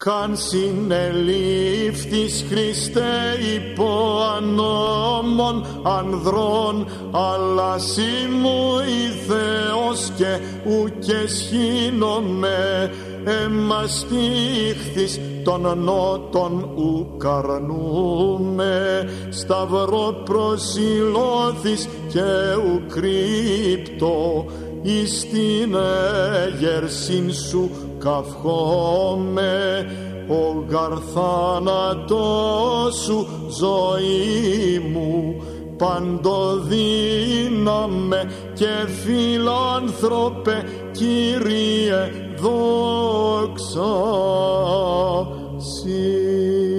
Καν συνελήφθης Χριστέ υπό ανόμων ανδρών, αλλά σύ μου η Θεός και ουκ εσχήνομαι, εμαστήχθης των νότων ουκ αρνούμε, σταυρό προσιλώθης και ουκ κρύπτω, εις την έγερσιν σου καυχόμαι, ο γαρθάνατός σου ζωή μου, παντοδύναμε και φιλάνθρωπε Κύριε, δόξα Συ.